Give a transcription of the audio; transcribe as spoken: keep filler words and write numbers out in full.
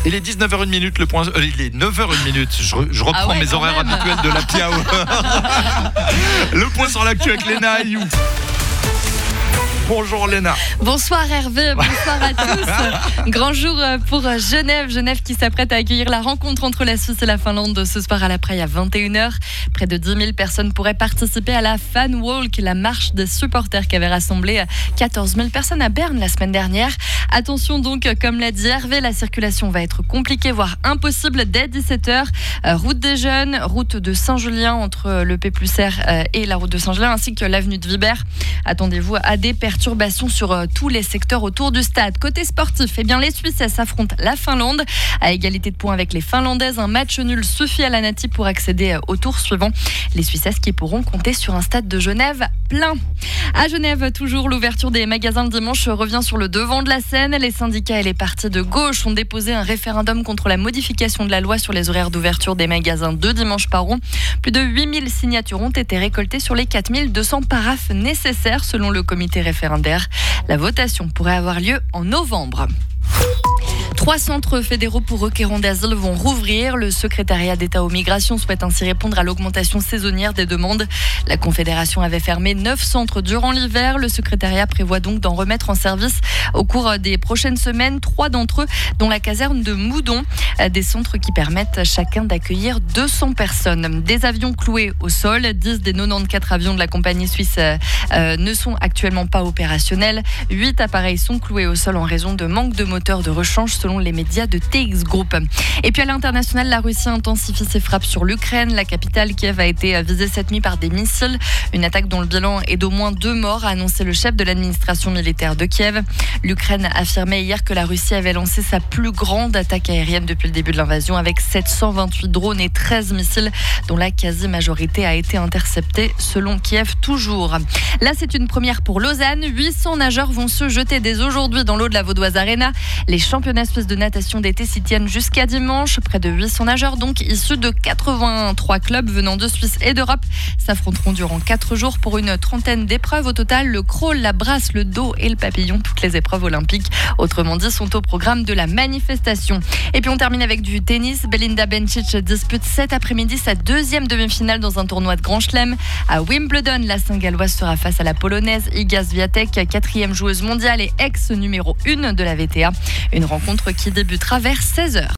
Il est dix-neuf heures une, le point. Euh, il est neuf heures une. Je, re, je reprends ah ouais, mes horaires même. habituels de l'Happy Hour. Le point sur l'actu avec Léna Ayou. Bonjour Léna. Bonsoir Hervé, bonsoir à tous. Grand jour pour Genève. Genève qui s'apprête à accueillir la rencontre entre la Suisse et la Finlande ce soir à la Praille à vingt et une heures. Près de dix mille personnes pourraient participer à la Fan Walk, la marche des supporters qui avait rassemblé quatorze mille personnes à Berne la semaine dernière. Attention donc, comme l'a dit Hervé, la circulation va être compliquée, voire impossible dès dix-sept heures. Euh, route des Jeunes, route de Saint-Julien entre le P plus R euh, et la route de Saint-Julien, ainsi que l'avenue de Vibert. Attendez-vous à des perturbations sur euh, tous les secteurs autour du stade. Côté sportif, eh bien, les Suisses s'affrontent la Finlande. À égalité de points avec les Finlandaises, un match nul suffit à la Nati pour accéder euh, au tour suivant. Les Suissesses qui pourront compter sur un stade de Genève plein. À Genève, toujours, l'ouverture des magasins le dimanche revient sur le devant de la scène. Les syndicats et les partis de gauche ont déposé un référendum contre la modification de la loi sur les horaires d'ouverture des magasins deux dimanches par an. Plus de huit mille signatures ont été récoltées sur les quatre mille deux cents paraphes nécessaires selon le comité référendaire. La votation pourrait avoir lieu en novembre. Trois centres fédéraux pour requérants d'asile vont rouvrir. Le secrétariat d'État aux migrations souhaite ainsi répondre à l'augmentation saisonnière des demandes. La Confédération avait fermé neuf centres durant l'hiver. Le secrétariat prévoit donc d'en remettre en service au cours des prochaines semaines. Trois d'entre eux, dont la caserne de Moudon. Des centres qui permettent chacun d'accueillir deux cents personnes. Des avions cloués au sol. dix des quatre-vingt-quatorze avions de la compagnie suisse euh, ne sont actuellement pas opérationnels. huit appareils sont cloués au sol en raison de manque de moteurs de rechange selon les médias de T X Group. Et puis à l'international, la Russie intensifie ses frappes sur l'Ukraine. La capitale Kiev a été visée cette nuit par des missiles. Une attaque dont le bilan est d'au moins deux morts, a annoncé le chef de l'administration militaire de Kiev. L'Ukraine affirmait hier que la Russie avait lancé sa plus grande attaque aérienne depuis le début de l'invasion avec sept cent vingt-huit drones et treize missiles dont la quasi-majorité a été interceptée selon Kiev toujours. Là, c'est une première pour Lausanne. huit cents nageurs vont se jeter dès aujourd'hui dans l'eau de la Vaudoise Arena. Les championnats suisses de natation d'été s'y tiennent jusqu'à dimanche. Près de huit cents nageurs, donc issus de quatre-vingt-trois clubs venant de Suisse et d'Europe, s'affronteront durant quatre jours pour une trentaine d'épreuves au total. Le crawl, la brasse, le dos et le papillon, toutes les épreuves olympiques, autrement dit, sont au programme de la manifestation. Et puis on termine avec du tennis. Belinda Bencic dispute cet après-midi sa deuxième demi-finale dans un tournoi de Grand Chelem. À Wimbledon, la Saint-Galloise sera face à la Polonaise Iga Swiatek, quatrième joueuse mondiale et ex numéro un de la V T A. Une rencontre qui débutera vers seize heures.